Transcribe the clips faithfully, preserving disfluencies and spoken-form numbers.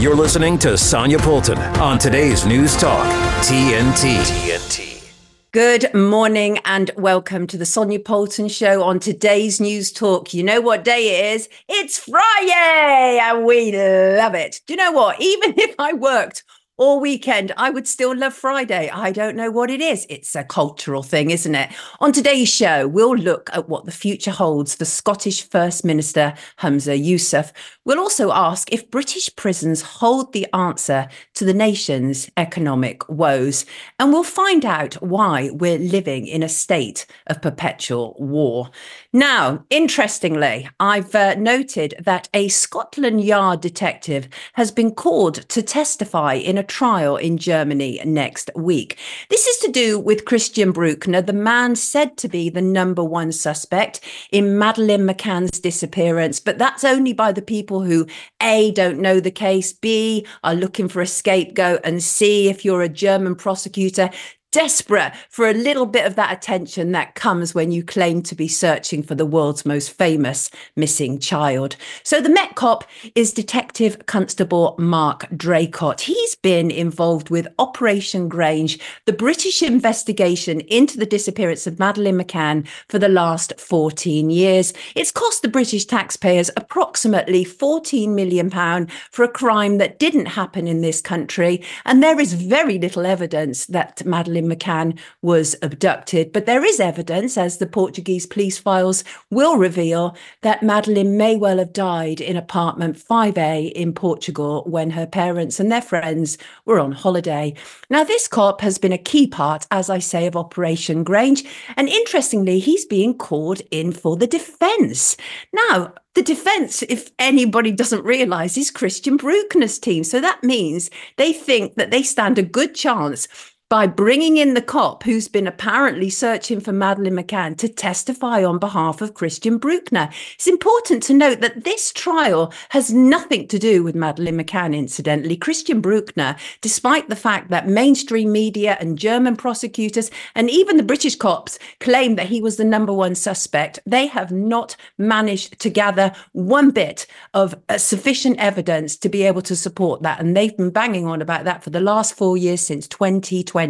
You're listening to Sonia Poulton on today's News Talk, T N T. T N T. Good morning and welcome to the Sonia Poulton Show on today's News Talk. You know what day it is? It's Friday and we love it. Do you know what? Even if I worked all weekend, I would still love Friday. I don't know what it is. It's a cultural thing, isn't it? On today's show, we'll look at what the future holds for Scottish First Minister Humza Yousaf. We'll also ask if British prisons hold the answer to the nation's economic woes. And we'll find out why we're living in a state of perpetual war. Now, interestingly, I've uh, noted that a Scotland Yard detective has been called to testify in a trial in Germany next week. This is to do with Christian Bruckner, the man said to be the number one suspect in Madeleine McCann's disappearance. But that's only by the people who A, don't know the case, B, are looking for a scapegoat, and C, if you're a German prosecutor, desperate for a little bit of that attention that comes when you claim to be searching for the world's most famous missing child. So the Met Cop is Detective Constable Mark Draycott. He's been involved with Operation Grange, the British investigation into the disappearance of Madeleine McCann for the last fourteen years. It's cost the British taxpayers approximately fourteen million pounds for a crime that didn't happen in this country. And there is very little evidence that Madeleine McCann was abducted, but there is evidence, as the Portuguese police files will reveal, that Madeleine may well have died in apartment five A in Portugal when her parents and their friends were on holiday. Now, this cop has been a key part, as I say, of Operation Grange, and interestingly, he's being called in for the defence. Now, the defence, if anybody doesn't realise, is Christian Bruckner's team. So that means they think that they stand a good chance by bringing in the cop who's been apparently searching for Madeleine McCann to testify on behalf of Christian Bruckner. It's important to note that this trial has nothing to do with Madeleine McCann, incidentally. Christian Bruckner, despite the fact that mainstream media and German prosecutors and even the British cops claim that he was the number one suspect, they have not managed to gather one bit of uh, sufficient evidence to be able to support that. And they've been banging on about that for the last four years since twenty twenty.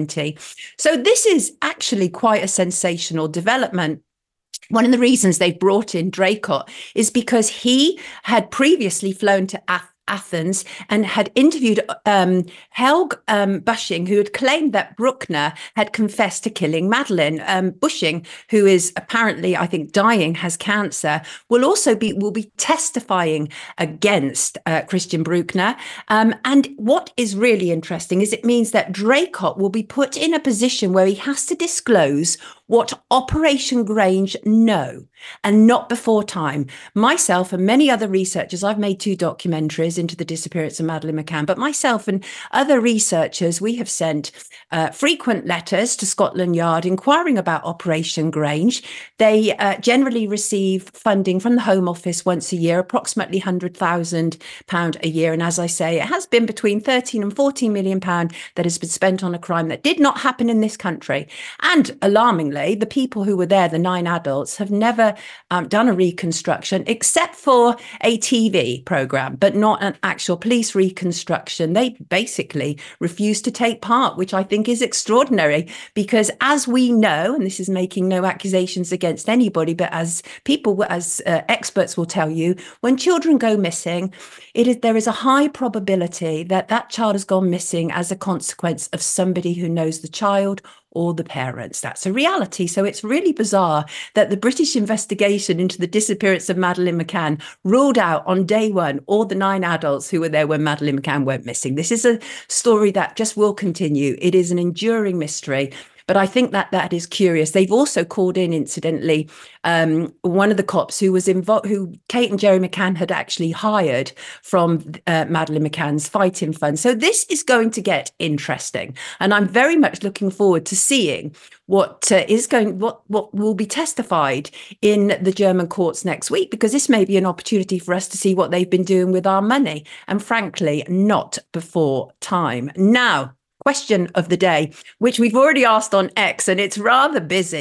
So this is actually quite a sensational development. One of the reasons they've brought in Draycott is because he had previously flown to Athens. Athens and had interviewed um, Helge um, Bushing, who had claimed that Bruckner had confessed to killing Madeleine. Um, Bushing, who is apparently, I think, dying, has cancer, will also be will be testifying against uh, Christian Bruckner. Um, and what is really interesting is it means that Draycott will be put in a position where he has to disclose what Operation Grange know, and not before time. Myself and many other researchers, I've made two documentaries into the disappearance of Madeleine McCann, but myself and other researchers, we have sent uh, frequent letters to Scotland Yard inquiring about Operation Grange. They uh, generally receive funding from the Home Office once a year, approximately one hundred thousand pounds a year. And as I say, it has been between thirteen and fourteen million pounds that has been spent on a crime that did not happen in this country. And alarmingly, the people who were there, the nine adults, have never um, done a reconstruction except for a T V programme, but not an actual police reconstruction. They basically refused to take part, which I think is extraordinary because, as we know, and this is making no accusations against anybody, but as people, as uh, experts will tell you, when children go missing, it is there is a high probability that that child has gone missing as a consequence of somebody who knows the child or the parents. That's a reality. So it's really bizarre that the British investigation into the disappearance of Madeleine McCann ruled out on day one all the nine adults who were there when Madeleine McCann went missing. This is a story that just will continue. It is an enduring mystery. But I think that that is curious. They've also called in, incidentally, um, one of the cops who was involved, who Kate and Jerry McCann had actually hired from uh, Madeleine McCann's fighting fund. So this is going to get interesting, and I'm very much looking forward to seeing what uh, is going, what what will be testified in the German courts next week, because this may be an opportunity for us to see what they've been doing with our money, and frankly, not before time. Now, question of the day, which we've already asked on X, and it's rather busy.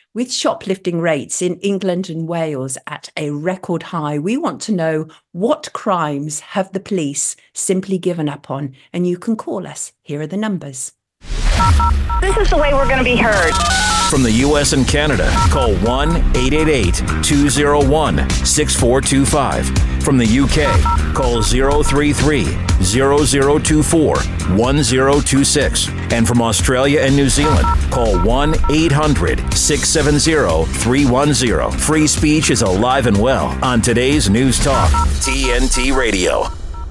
With shoplifting rates in England and Wales at a record high, we want to know, what crimes have the police simply given up on? And you can call us. Here are the numbers. This is the way we're going to be heard. From the U S and Canada, call one eight eight eight, two oh one, six four two five. From the U K, call zero three three, zero zero two four, one zero two six. And from Australia and New Zealand, call one eight hundred, six seven zero, three one zero. Free speech is alive and well on today's News Talk, T N T Radio.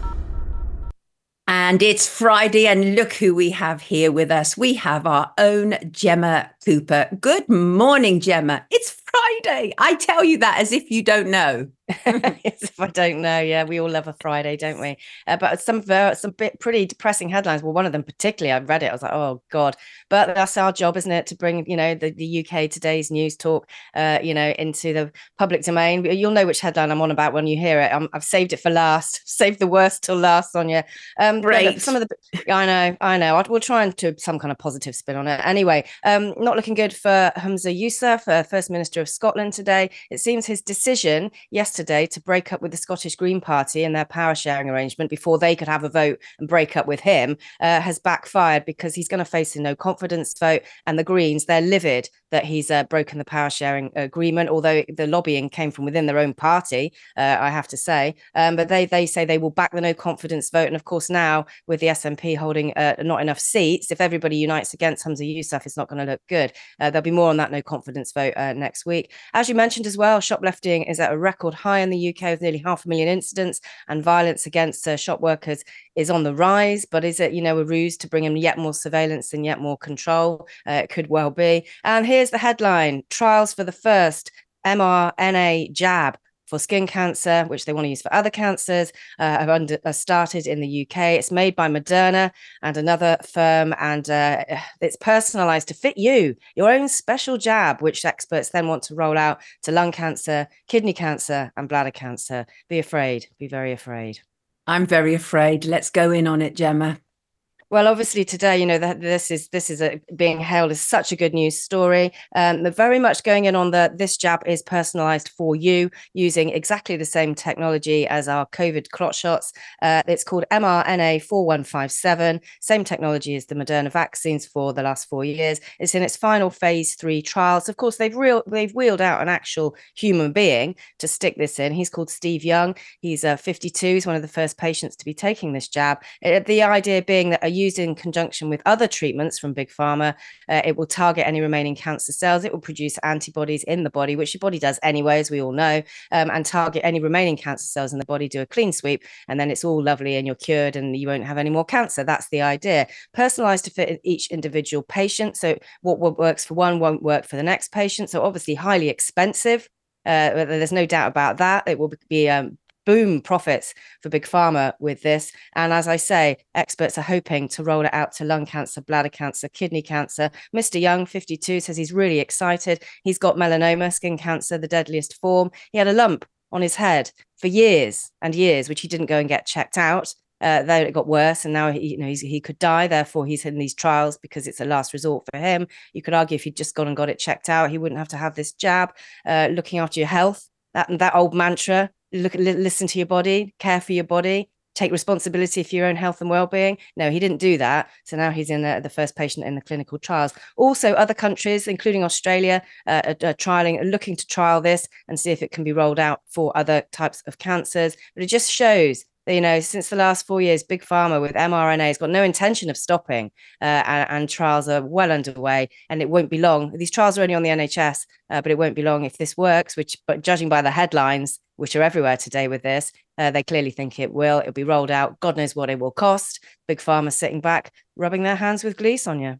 And it's Friday, and look who we have here with us. We have our own Gemma Cooper. Good morning, Gemma. It's Friday. I tell you that as if you don't know. As if I don't know. Yeah, we all love a Friday, don't we? Uh, but some uh, some bit pretty depressing headlines. Well, one of them particularly, I read it. I was like, oh God. But that's our job, isn't it, to bring, you know, the, the U K Today's News Talk, uh, you know, into the public domain. You'll know which headline I'm on about when you hear it. I'm, I've saved it for last. Saved the worst till last, Sonia. Um, Great. Some of the, I know, I know. We'll try and do some kind of positive spin on it. Anyway, um, not looking good for Humza Yousaf, uh, First Minister of Scotland today. It seems his decision yesterday to break up with the Scottish Green Party and their power sharing arrangement before they could have a vote and break up with him uh, has backfired, because he's going to face a no confidence vote, and the Greens, they're livid that he's uh, broken the power sharing agreement, although the lobbying came from within their own party, uh, I have to say. Um, but they they say they will back the no confidence vote. And of course, now with the S N P holding uh, not enough seats, if everybody unites against Humza Yousaf, it's not going to look good. Uh, there'll be more on that no confidence vote uh, next week. As you mentioned as well, shoplifting is at a record high in the U K with nearly half a million incidents, and violence against uh, shop workers is on the rise. But is it, you know, a ruse to bring in yet more surveillance and yet more control? Uh, it could well be. And here's the headline: trials for the first M R N A jab for skin cancer, which they want to use for other cancers, uh, have under, uh, started in the U K. It's made by Moderna and another firm, and uh, it's personalised to fit you, your own special jab, which experts then want to roll out to lung cancer, kidney cancer, and bladder cancer. Be afraid, be very afraid. I'm very afraid. Let's go in on it, Gemma. Well, obviously today, you know, that this is this is a, being hailed as such a good news story. Um, they're very much going in on the this jab is personalised for you, using exactly the same technology as our COVID clot shots. Uh, it's called M R N A four one five seven, same technology as the Moderna vaccines for the last four years. It's in its final phase three trials. Of course, they've real they've wheeled out an actual human being to stick this in. He's called Steve Young. He's uh, fifty-two. He's one of the first patients to be taking this jab. It, the idea being that a used in conjunction with other treatments from Big Pharma, uh, it will target any remaining cancer cells. It will produce antibodies in the body, which your body does anyway, as we all know, um, and target any remaining cancer cells in the body, do a clean sweep, and then it's all lovely and you're cured and you won't have any more cancer. That's the idea. Personalized to fit each individual patient. So what works for one won't work for the next patient. So obviously highly expensive. Uh, there's no doubt about that. It will be um, boom profits for Big Pharma with this. And as I say, experts are hoping to roll it out to lung cancer, bladder cancer, kidney cancer. Mister Young, fifty-two, says he's really excited. He's got melanoma, skin cancer, the deadliest form. He had a lump on his head for years and years, which he didn't go and get checked out. Uh, though it got worse, and now he, you know, he's, he could die. Therefore, he's in these trials because it's a last resort for him. You could argue if he'd just gone and got it checked out, he wouldn't have to have this jab. Uh, looking after your health, that that old mantra: look, li- listen to your body, care for your body, take responsibility for your own health and well-being. No, he didn't do that. So now he's in the, the first patient in the clinical trials. Also, other countries, including Australia, uh, are, are trialing, are looking to trial this and see if it can be rolled out for other types of cancers. But it just shows, you know, since the last four years, Big Pharma with mRNA has got no intention of stopping, uh, and, and trials are well underway, and it won't be long. These trials are only on the N H S, uh, but it won't be long if this works, which, but judging by the headlines, which are everywhere today with this, uh, they clearly think it will. It'll be rolled out. God knows what it will cost. Big Pharma sitting back, rubbing their hands with glee, Sonia.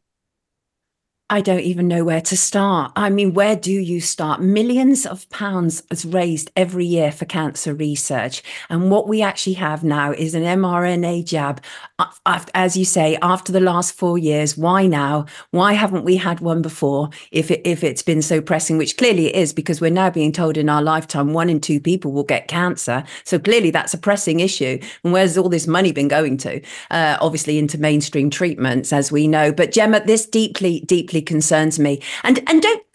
I don't even know where to start. I mean, where do you start? Millions of pounds is raised every year for cancer research. And what we actually have now is an mRNA jab. As you say, after the last four years, why now? Why haven't we had one before if, it, if it's been so pressing, which clearly it is, because we're now being told in our lifetime one in two people will get cancer. So clearly that's a pressing issue. And where's all this money been going to? Uh, obviously into mainstream treatments, as we know. But Gemma, this deeply, deeply concerns me. And and don't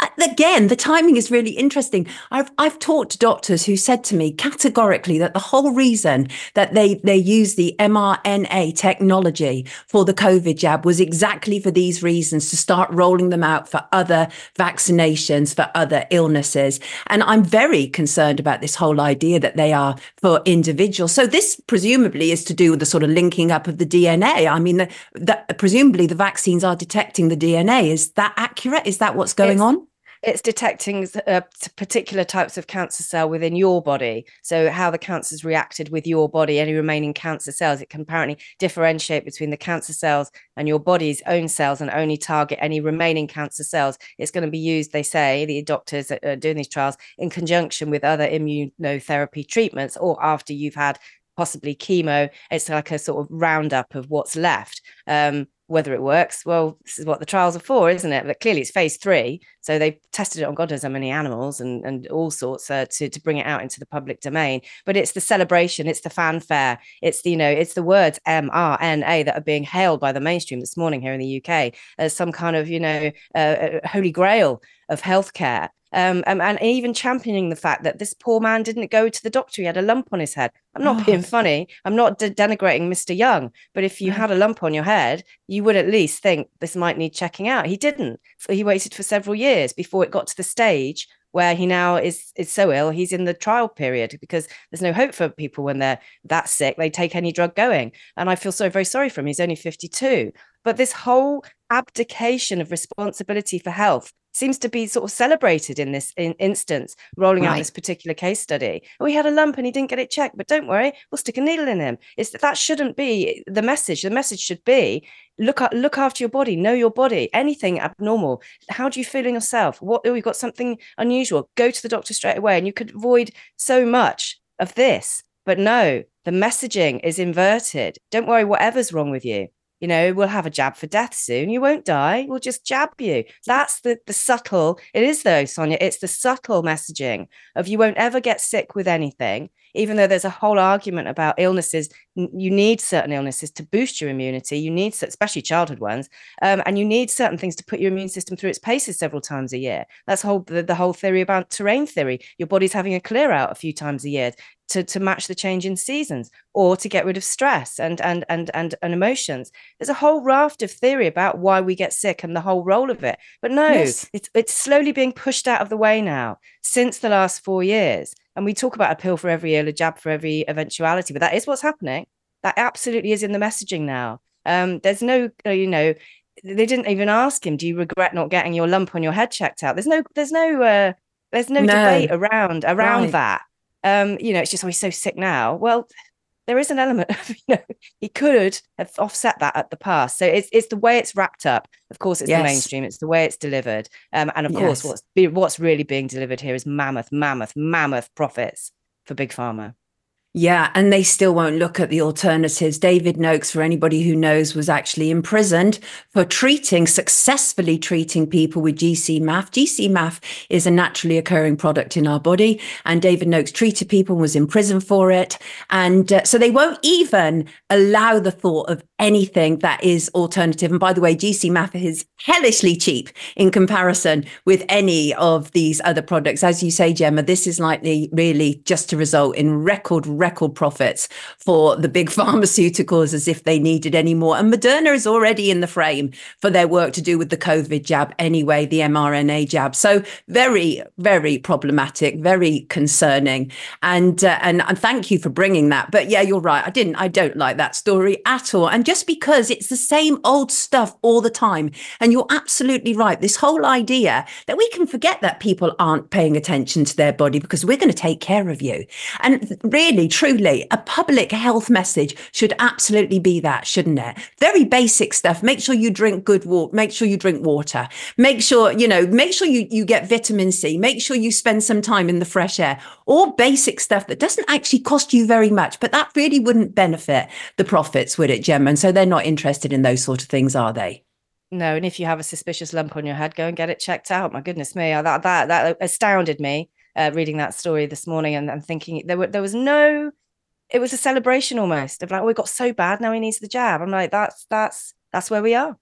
Again, the timing is really interesting. I've I've talked to doctors who said to me categorically that the whole reason that they they use the mRNA technology for the COVID jab was exactly for these reasons, to start rolling them out for other vaccinations, for other illnesses. And I'm very concerned about this whole idea that they are for individuals. So this presumably is to do with the sort of linking up of the D N A. I mean, the, the, presumably the vaccines are detecting the D N A. Is that accurate? Is that what's going it's- on? It's detecting uh, particular types of cancer cell within your body. So how the cancer's reacted with your body, any remaining cancer cells, it can apparently differentiate between the cancer cells and your body's own cells and only target any remaining cancer cells. It's going to be used, they say, the doctors that are doing these trials, in conjunction with other immunotherapy treatments, or after you've had possibly chemo. It's like a sort of roundup of what's left. Um, Whether it works, well, this is what the trials are for, isn't it? But clearly it's phase three. So they've tested it on God knows how many animals and, and all sorts uh, to, to bring it out into the public domain. But it's the celebration, it's the fanfare, it's the, you know, it's the words M R N A that are being hailed by the mainstream this morning here in the U K as some kind of, you know, uh, holy grail of healthcare. Um, and, and even championing the fact that this poor man didn't go to the doctor. He had a lump on his head. I'm not oh. being funny. I'm not de- denigrating Mister Young. But if you had a lump on your head, you would at least think this might need checking out. He didn't. He waited for several years before it got to the stage where he now is is so ill, he's in the trial period, because there's no hope for people when they're that sick. They take any drug going. And I feel so very sorry for him. He's only fifty-two. But this whole abdication of responsibility for health seems to be sort of celebrated in this in instance, rolling right. out this particular case study. Oh, he had a lump and he didn't get it checked, but don't worry, we'll stick a needle in him. It's that that shouldn't be the message. The message should be, look at, look after your body, know your body. Anything abnormal, how do you feel in yourself? What, oh, you've got something unusual, go to the doctor straight away, and you could avoid so much of this. But no, the messaging is inverted. Don't worry, whatever's wrong with you. You know, we'll have a jab for death soon. You won't die. We'll just jab you. That's the the subtle. It is though, Sonia. It's the subtle messaging of you won't ever get sick with anything, even though there's a whole argument about illnesses. You need certain illnesses to boost your immunity. You need, especially childhood ones, um, and you need certain things to put your immune system through its paces several times a year. That's whole the, the whole theory about terrain theory. Your body's having a clear out a few times a year to, to match the change in seasons, or to get rid of stress and and and and and emotions. There's a whole raft of theory about why we get sick and the whole role of it. But no, yes. it's it's slowly being pushed out of the way now since the last four years. And we talk about a pill for every ill, a jab for every eventuality, but that is what's happening. That absolutely is in the messaging now. Um, there's no, you know, they didn't even ask him, do you regret not getting your lump on your head checked out? There's no, there's no, uh, there's no, no debate around around right. that. Um, you know, it's just, oh, he's so sick now. Well, there is an element of, you know, he could have offset that at the past. So it's it's the way it's wrapped up. Of course, it's yes. the mainstream. It's the way it's delivered. Um, and of yes. course, what's be, what's really being delivered here is mammoth, mammoth, mammoth profits for Big Pharma. Yeah, and they still won't look at the alternatives. David Noakes, for anybody who knows, was actually imprisoned for treating, successfully treating people with G C M A F. G C M A F is a naturally occurring product in our body, and David Noakes treated people and was in prison for it. And uh, so they won't even allow the thought of anything that is alternative. And by the way, G C M A F is hellishly cheap in comparison with any of these other products. As you say, Gemma, this is likely really just to result in record record profits for the big pharmaceuticals, as if they needed any more. And Moderna is already in the frame for their work to do with the COVID jab anyway, the mRNA jab. So very, very problematic, very concerning. And, uh, and and thank you for bringing that. But yeah, you're right. I didn't, I don't like that story at all. And just because it's the same old stuff all the time. And you're absolutely right. This whole idea that we can forget that people aren't paying attention to their body because we're going to take care of you. And really, truly, a public health message should absolutely be that, shouldn't it? Very basic stuff. Make sure you drink good water. Make sure you drink water. Make sure, you know, make sure you, you get vitamin C. Make sure you spend some time in the fresh air. All basic stuff that doesn't actually cost you very much, but that really wouldn't benefit the profits, would it, Gemma? And so they're not interested in those sort of things, are they? No, and if you have a suspicious lump on your head, go and get it checked out. My goodness me, that that that astounded me. Uh, reading that story this morning and, and thinking there were there was no, it was a celebration almost of like, oh, it got so bad now he needs the jab. I'm like, that's that's that's where we are.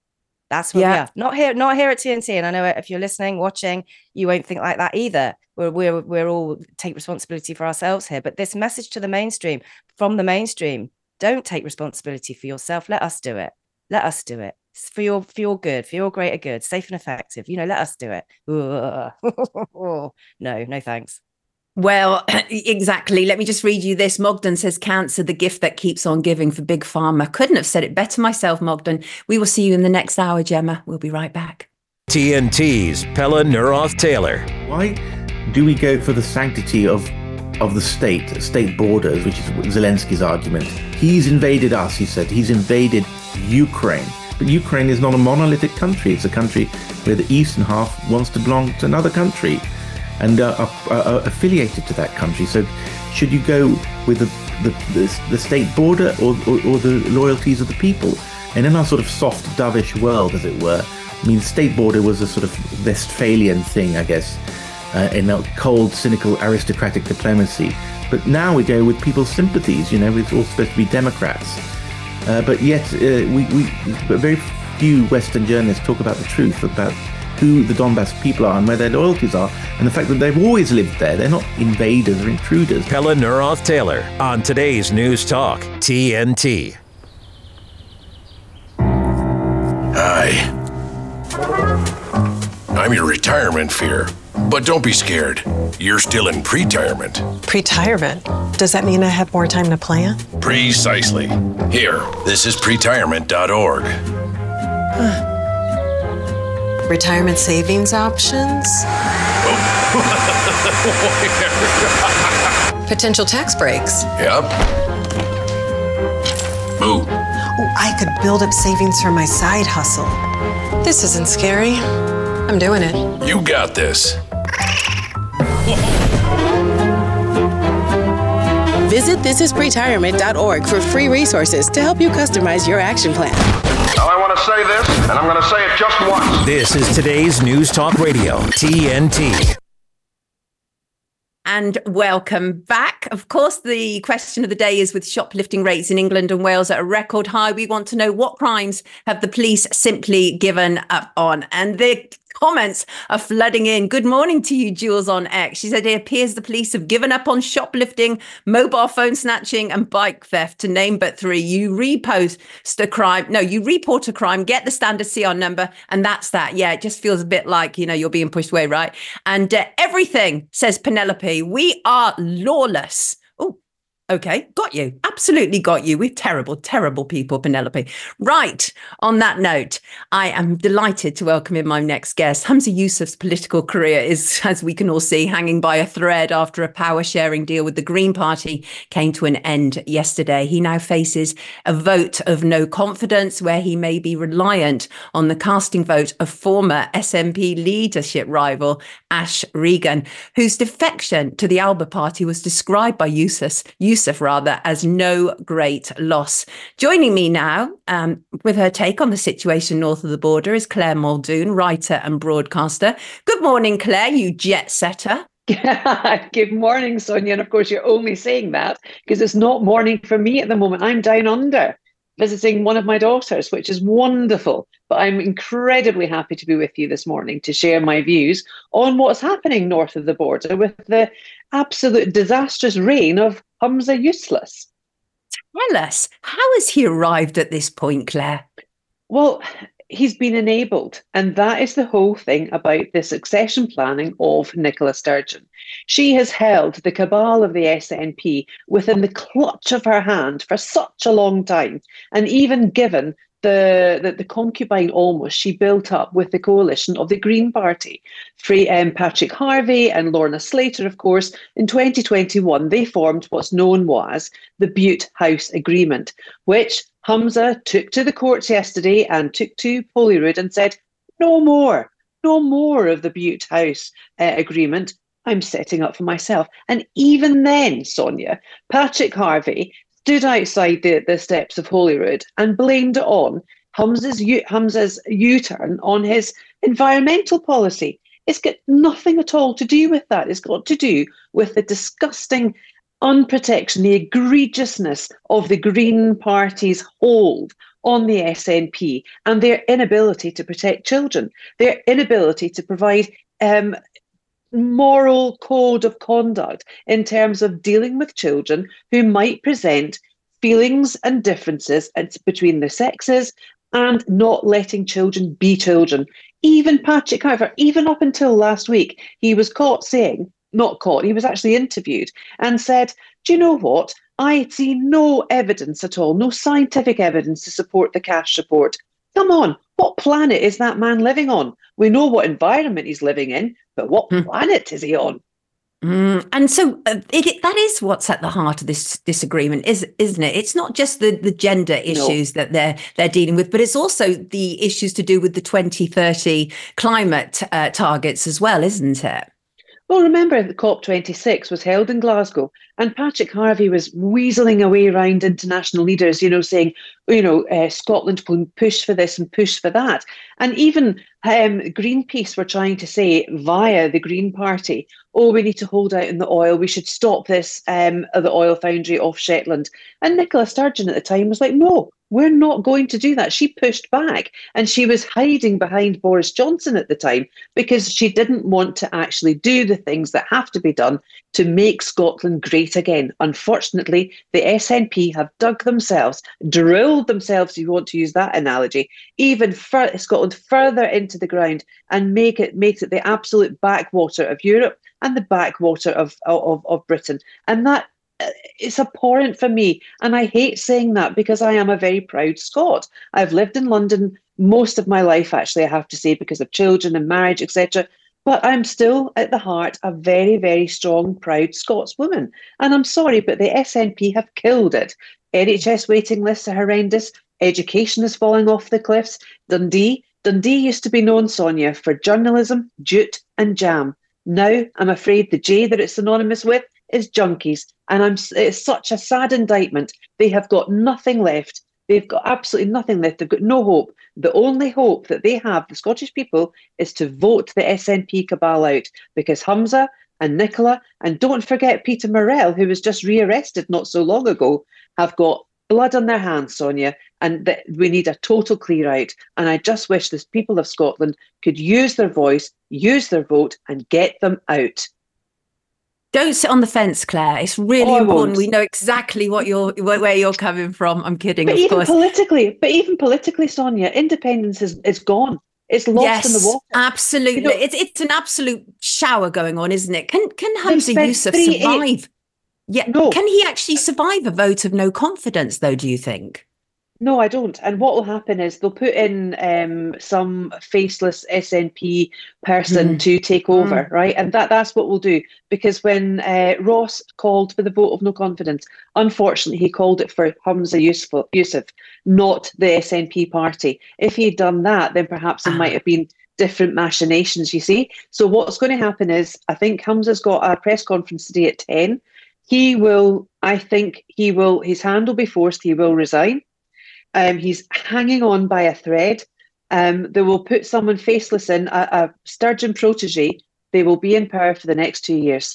That's what Yeah. we are. Not here, not here at T N T. And I know if you're listening, watching, you won't think like that either. We're we're we're all take responsibility for ourselves here. But this message to the mainstream, from the mainstream, don't take responsibility for yourself. Let us do it. Let us do it. It's for your for your good, for your greater good, safe and effective. You know, let us do it. no, no thanks. Well, exactly. Let me just read you this. Mogden says, cancer, the gift that keeps on giving for Big Pharma. Couldn't have said it better myself, Mogden. We will see you in the next hour, Gemma. We'll be right back. T N T's Pella Neroth-Taylor. Why do we go for the sanctity of of the state, state borders, which is Zelensky's argument? He's invaded us, he said. He's invaded Ukraine. But Ukraine is not a monolithic country. It's a country where the eastern half wants to belong to another country and uh, are, are affiliated to that country. So should you go with the the, the, the state border or, or, or the loyalties of the people? And in our sort of soft, dovish world, as it were, I mean, state border was a sort of Westphalian thing, I guess, uh, in a cold, cynical, aristocratic diplomacy. But now we go with people's sympathies, you know, we're all supposed to be Democrats. Uh, but yet, uh, we, we but very few Western journalists talk about the truth about who the Donbass people are and where their loyalties are, and the fact that they've always lived there. They're not invaders or intruders. Pella Neroth-Taylor on today's News Talk, T N T. Hi. I'm your retirement fear. But don't be scared. You're still in pre-tirement. Pre-tirement? Does that mean I have more time to plan? Precisely. Here, this is pretirement dot org. Huh. Retirement savings options? Potential tax breaks? Yep. Boo. Oh, I could build up savings for my side hustle. This isn't scary. I'm doing it. You got this. Visit this is pretirement dot org for free resources to help you customize your action plan. Now I want to say this, and I'm going to say it just once. This is today's News Talk Radio, T N T. And welcome back. Of course, the question of the day is, with shoplifting rates in England and Wales at a record high, we want to know, what crimes have the police simply given up on? And the comments are flooding in. Good morning to you, Jules on X. She said, it appears the police have given up on shoplifting, mobile phone snatching and bike theft, to name but three. You repost a crime. No, you report a crime, get the standard C R number, and that's that. Yeah, it just feels a bit like, you know, you're being pushed away, right? And uh, everything, says Penelope, we are lawless. Oh, okay, got you. Absolutely got you. We're terrible, terrible people, Penelope. Right, on that note, I am delighted to welcome in my next guest. Humza Yousaf's political career is, as we can all see, hanging by a thread after a power-sharing deal with the Green Party came to an end yesterday. He now faces a vote of no confidence, where he may be reliant on the casting vote of former S N P leadership rival Ash Regan, whose defection to the Alba Party was described by Yousaf, Yousaf rather, as no great loss. Joining me now um, with her take on the situation north of the border is Claire Muldoon, writer and broadcaster. Good morning, Claire, you jet setter. Good morning, Sonia. And of course, you're only saying that because it's not morning for me at the moment. I'm down under visiting one of my daughters, which is wonderful. But I'm incredibly happy to be with you this morning to share my views on what's happening north of the border with the absolute disastrous reign of Humza Yousaf. Tell us, how has he arrived at this point, Claire? Well, he's been enabled, and that is the whole thing about the succession planning of Nicola Sturgeon. She has held the cabal of the S N P within the clutch of her hand for such a long time, and even given the, the, the concubine almost she built up with the coalition of the Green Party. Free, um, Patrick Harvey and Lorna Slater, of course, in twenty twenty-one, they formed what's known as the Bute House Agreement, which Humza took to the courts yesterday and took to Holyrood and said, no more, no more of the Bute House uh, Agreement. I'm setting up for myself. And even then, Sonia, Patrick Harvey stood outside the, the steps of Holyrood and blamed it on Humza's, U, Humza's U-turn on his environmental policy. It's got nothing at all to do with that. It's got to do with the disgusting unprotection, the egregiousness of the Green Party's hold on the S N P and their inability to protect children, their inability to provide um, moral code of conduct in terms of dealing with children who might present feelings and differences between the sexes and not letting children be children. Even Patrick Carver, even up until last week, he was caught saying, not caught, he was actually interviewed and said, do you know what? I see no evidence at all, no scientific evidence to support the Cash report. Come on, what planet is that man living on? We know what environment he's living in, but what mm. planet is he on? Mm, and so uh, it, it, that is what's at the heart of this disagreement, is, isn't it? It's not just the, the gender issues no. that they're they're dealing with, but it's also the issues to do with the twenty thirty climate uh, targets as well, isn't it? Well, remember the COP twenty-six was held in Glasgow, and Patrick Harvey was weaseling away around international leaders, you know, saying, you know, uh, Scotland will push for this and push for that. And even um, Greenpeace were trying to say via the Green Party, oh, we need to hold out in the oil. We should stop this, um, the oil foundry off Shetland. And Nicola Sturgeon at the time was like, no, we're not going to do that. She pushed back, and she was hiding behind Boris Johnson at the time because she didn't want to actually do the things that have to be done to make Scotland great again. Unfortunately, the S N P have dug themselves, drilled themselves, if you want to use that analogy, even fur- Scotland further into the ground and make it makes it the absolute backwater of Europe and the backwater of, of, of Britain. And that it's abhorrent for me. And I hate saying that because I am a very proud Scot. I've lived in London most of my life, actually, I have to say, because of children and marriage, et cetera. But I'm still at the heart a very, very strong, proud Scotswoman. And I'm sorry, but the S N P have killed it. N H S waiting lists are horrendous. Education is falling off the cliffs. Dundee, Dundee used to be known, Sonia, for journalism, jute and jam. Now, I'm afraid the J that it's synonymous with is junkies. And I'm, it's such a sad indictment. They have got nothing left. They've got absolutely nothing left. They've got no hope. The only hope that they have, the Scottish people, is to vote the S N P cabal out, because Humza and Nicola, and don't forget Peter Murrell, who was just rearrested not so long ago, have got blood on their hands, Sonia, and that we need a total clear out. And I just wish the people of Scotland could use their voice, use their vote, and get them out. Don't sit on the fence, Claire. It's really oh, important. We know exactly what you're, where you're coming from. I'm kidding, but of even course. Politically, but even politically, Sonia, independence is, is gone. It's lost yes, in the water. Absolutely. You know, it's it's an absolute shower going on, isn't it? Can can Humza Yousaf survive? Eight... Yeah. No. Can he actually survive a vote of no confidence, though, do you think? No, I don't. And what will happen is they'll put in um, some faceless S N P person mm. to take over, mm. right? And that that's what we'll do. Because when uh, Ross called for the vote of no confidence, unfortunately, he called it for Humza Yousaf, not the S N P party. If he'd done that, then perhaps there ah. might have been different machinations, you see. So what's going to happen is, I think Humza's got a press conference today at ten. He will, I think he will, his hand will be forced, he will resign. Um, he's hanging on by a thread. Um, they will put someone faceless in, a, a Sturgeon protege. They will be in power for the next two years.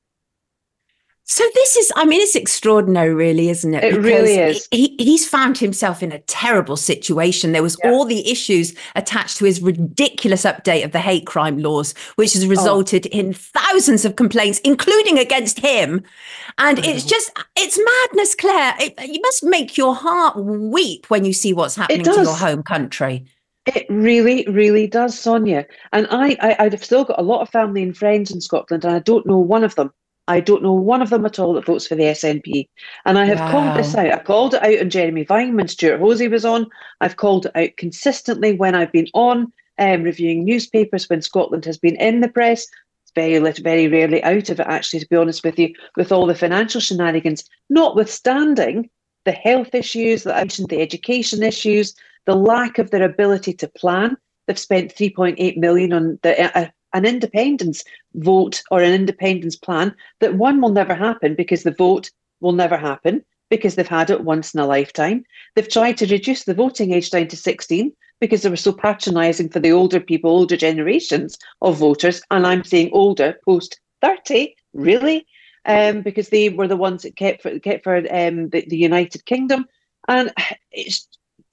So this is, I mean, it's extraordinary, really, isn't it? It because really is. He, he's found himself in a terrible situation. There was yeah. all the issues attached to his ridiculous update of the hate crime laws, which has resulted oh. in thousands of complaints, including against him. And oh. it's just, it's madness, Claire. It, you must make your heart weep when you see what's happening to your home country. It really, really does, Sonia. And I, I, I've still got a lot of family and friends in Scotland, and I don't know one of them. I don't know one of them at all that votes for the S N P. And I have wow. called this out. I called it out on Jeremy Vine when Stuart Hosey was on. I've called it out consistently when I've been on um, reviewing newspapers, when Scotland has been in the press. It's very, very rarely out of it, actually, to be honest with you, with all the financial shenanigans, notwithstanding the health issues that I mentioned, the education issues, the lack of their ability to plan. They've spent three point eight million on the uh, an independence vote or an independence plan that one will never happen, because the vote will never happen because they've had it once in a lifetime. They've tried to reduce the voting age down to sixteen because they were so patronising for the older people, older generations of voters. And I'm saying older, post thirty, really, um, because they were the ones that kept for, kept for um, the, the United Kingdom. And it's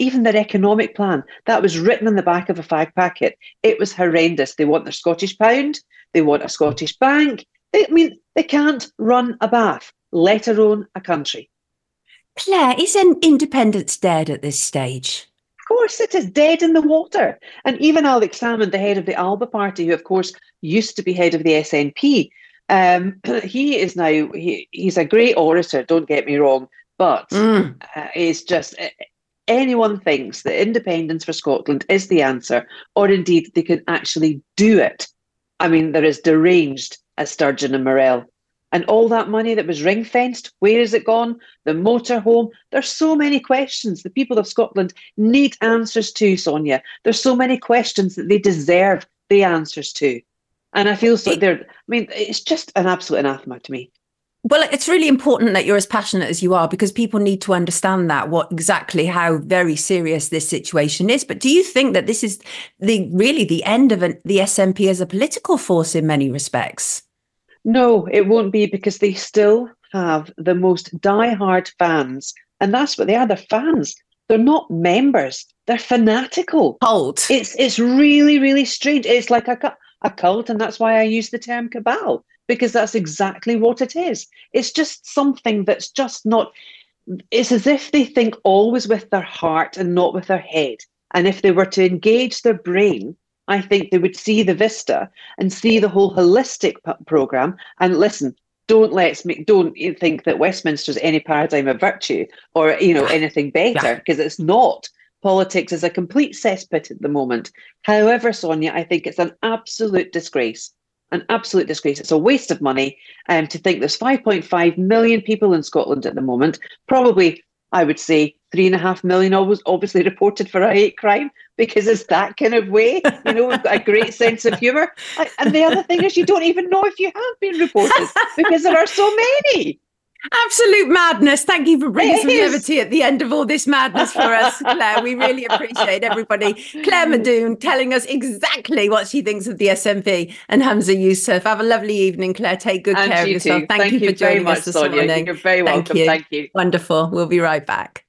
even their economic plan, that was written on the back of a fag packet. It was horrendous. They want their Scottish pound. They want a Scottish bank. They, I mean, they can't run a bath, let alone a country. Claire, is an independence dead at this stage? Of course, it is dead in the water. And even Alex Salmond, the head of the Alba Party, who, of course, used to be head of the S N P, um, he is now, he, he's a great orator, don't get me wrong, but mm. uh, it's just, uh, anyone thinks that independence for Scotland is the answer, or indeed they can actually do it. I mean, they're as deranged as Sturgeon and Morell. And all that money that was ring-fenced, where is it gone? The motorhome. There's so many questions the people of Scotland need answers to, Sonia. There's so many questions that they deserve the answers to. And I feel so they're, I mean, it's just an absolute anathema to me. Well, it's really important that you're as passionate as you are, because people need to understand that, what exactly how very serious this situation is. But do you think that this is the really the end of an, the S N P as a political force in many respects? No, it won't be, because they still have the most die-hard fans. And that's what they are. They're fans. They're not members. They're fanatical. Cult. It's it's really, really strange. It's like a, a cult, and that's why I use the term cabal, because that's exactly what it is. It's just something that's just not... It's as if they think always with their heart and not with their head. And if they were to engage their brain, I think they would see the vista and see the whole holistic p- programme. And listen, don't let's make, don't think that Westminster's any paradigm of virtue or, you know, anything better, because it's not. Politics is a complete cesspit at the moment. However, Sonia, I think it's an absolute disgrace. An absolute disgrace. It's a waste of money um, to think there's five point five million people in Scotland at the moment. Probably, I would say, three and a half million always obviously reported for a hate crime, because it's that kind of way. You know, we've got a great sense of humour. And the other thing is, you don't even know if you have been reported, because there are so many. Absolute madness. Thank you for bringing it some is. levity at the end of all this madness for us, Claire. We really appreciate everybody. Claire Madoon telling us exactly what she thinks of the S N P and Humza Yousaf. Have a lovely evening, Claire. Take good and care of yourself. Too. Thank, Thank you, you for joining much, us this Sonia. morning. You're very welcome. Thank you. Thank you. Wonderful. We'll be right back.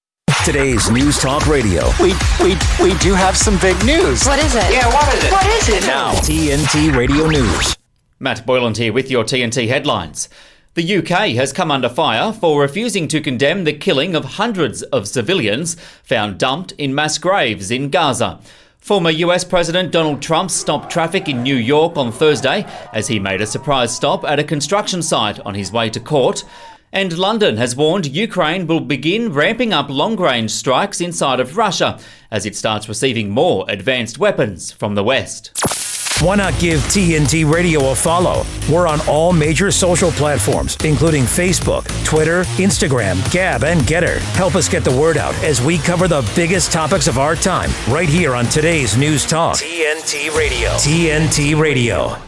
Today's News Talk Radio. We we we do have some big news. What is it? Yeah, what is it? What is it? Now, T N T Radio News. Matt Boyland here with your T N T headlines. The U K has come under fire for refusing to condemn the killing of hundreds of civilians found dumped in mass graves in Gaza. Former U S President Donald Trump stopped traffic in New York on Thursday as he made a surprise stop at a construction site on his way to court. And London has warned Ukraine will begin ramping up long-range strikes inside of Russia as it starts receiving more advanced weapons from the West. Why not give T N T Radio a follow? We're on all major social platforms, including Facebook, Twitter, Instagram, Gab, and Getter. Help us get the word out as we cover the biggest topics of our time right here on today's News Talk. T N T Radio. T N T Radio.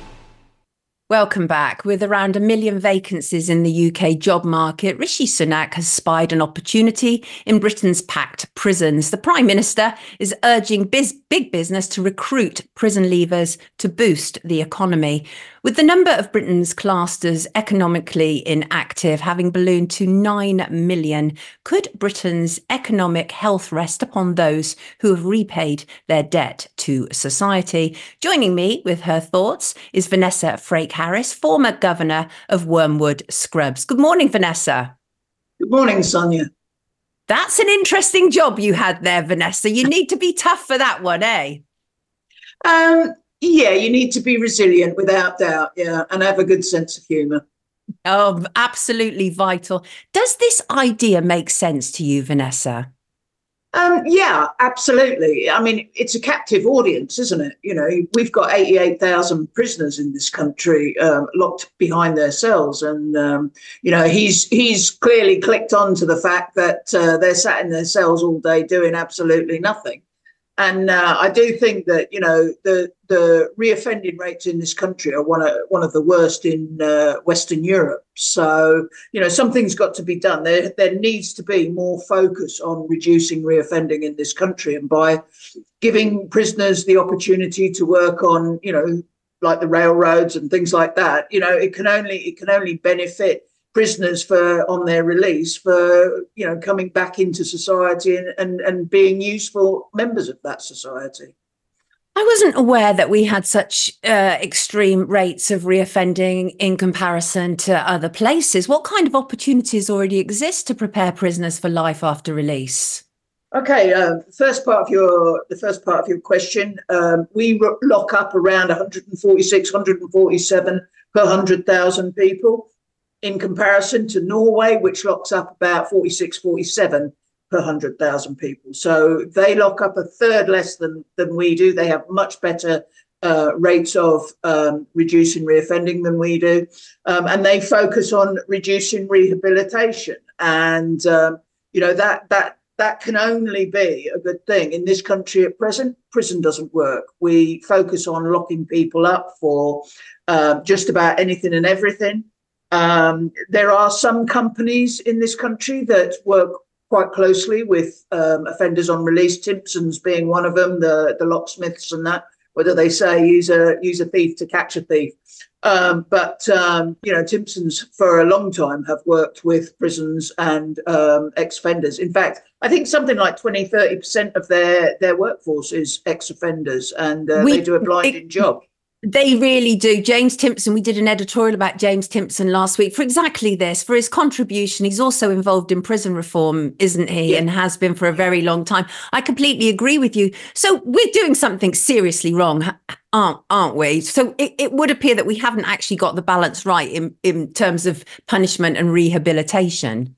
Welcome back. With around a million vacancies in the U K job market, Rishi Sunak has spied an opportunity in Britain's packed prisons. The Prime Minister is urging biz- big business to recruit prison leavers to boost the economy. With the number of Britons classed as economically inactive having ballooned to nine million, could Britain's economic health rest upon those who have repaid their debt to society? Joining me with her thoughts is Vanessa Frake-Harris, former governor of Wormwood Scrubs. Good morning, Vanessa. Good morning, Sonia. That's an interesting job you had there, Vanessa. You need to be tough for that one, eh? Um. Yeah, you need to be resilient without doubt, yeah, and have a good sense of humour. Oh, absolutely vital. Does this idea make sense to you, Vanessa? Um, yeah, absolutely. I mean, it's a captive audience, isn't it? You know, we've got eighty-eight thousand prisoners in this country um, locked behind their cells. And, um, you know, he's he's clearly clicked on to the fact that uh, they're sat in their cells all day doing absolutely nothing. And uh, I do think that, you know, the the reoffending rates in this country are one of one of the worst in uh, Western Europe. So, you know, something's got to be done. There there needs to be more focus on reducing reoffending in this country, and by giving prisoners the opportunity to work on, you know, like the railroads and things like that. You know, it can only it can only benefit prisoners for on their release for, you know, coming back into society and, and, and being useful members of that society. I wasn't aware that we had such uh, extreme rates of reoffending in comparison to other places. What kind of opportunities already exist to prepare prisoners for life after release? Okay, uh, first part of your the first part of your question, um, we ro- lock up around one forty-six, one forty-seven per one hundred thousand people, in comparison to Norway, which locks up about forty-six, forty-seven per one hundred thousand people. So they lock up a third less than than we do. They have much better uh, rates of um, reducing reoffending than we do, um, and they focus on reducing rehabilitation. And um, you know that that. That can only be a good thing. In this country at present, prison doesn't work. We focus on locking people up for uh, just about anything and everything. Um, there are some companies in this country that work quite closely with um, offenders on release, Timpson's being one of them, the, the locksmiths and that, whether they say use a, use a thief to catch a thief. Um, but, um, you know, Timpson's for a long time have worked with prisons and um, ex-offenders. In fact, I think something like twenty, thirty percent of their, their workforce is ex-offenders, and uh, we, they do a blinding it, job. They really do. James Timpson, we did an editorial about James Timpson last week for exactly this, for his contribution. He's also involved in prison reform, isn't he? Yeah. And has been for a very long time. I completely agree with you. So we're doing something seriously wrong, aren't, aren't we? So it, it would appear that we haven't actually got the balance right in, in terms of punishment and rehabilitation.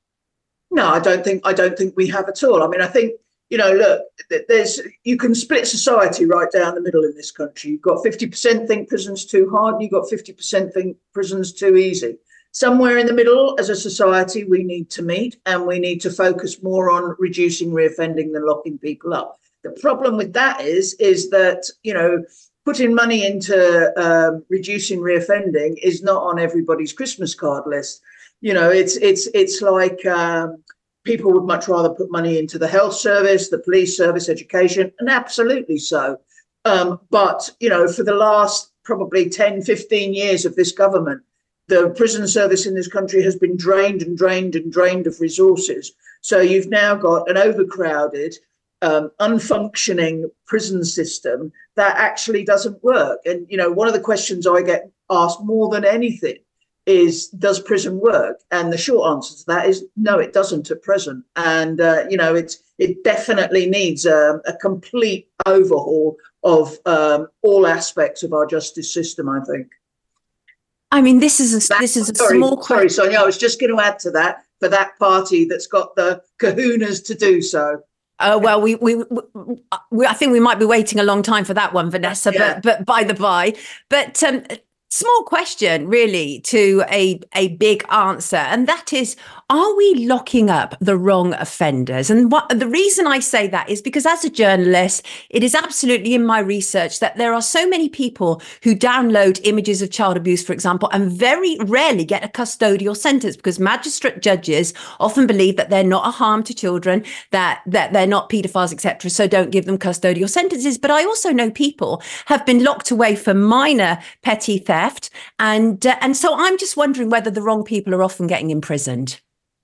No, I don't think I don't think we have at all. I mean, I think, you know, look, there's you can split society right down the middle in this country. You've got fifty percent think prison's too hard, and you've got fifty percent think prison's too easy. Somewhere in the middle, as a society, we need to meet, and we need to focus more on reducing reoffending than locking people up. The problem with that is, is that, you know, putting money into um, reducing reoffending is not on everybody's Christmas card list. You know, it's it's it's like um, people would much rather put money into the health service, the police service, education, and absolutely so. Um, but, you know, for the last probably ten, fifteen years of this government, the prison service in this country has been drained and drained and drained of resources. So you've now got an overcrowded, um, unfunctioning prison system that actually doesn't work. And, you know, one of the questions I get asked more than anything is, does prison work? And the short answer to that is no, it doesn't at present. And, uh, you know, it's, it definitely needs a, a complete overhaul of um, all aspects of our justice system, I think. I mean, this is a, this is a sorry, small... Sorry, Sonia, I was just going to add to that, for that party that's got the kahunas to do so. Oh, uh, well, we, we, we, I think we might be waiting a long time for that one, Vanessa, yeah. but, but by the by. But um, small question, really, to a, a big answer. And that is, are we locking up the wrong offenders? And what, the reason I say that is because as a journalist, it is absolutely in my research that there are so many people who download images of child abuse, for example, and very rarely get a custodial sentence because magistrate judges often believe that they're not a harm to children, that, that they're not paedophiles, et cetera. So don't give them custodial sentences. But I also know people have been locked away for minor petty theft. And, uh, and so I'm just wondering whether the wrong people are often getting imprisoned.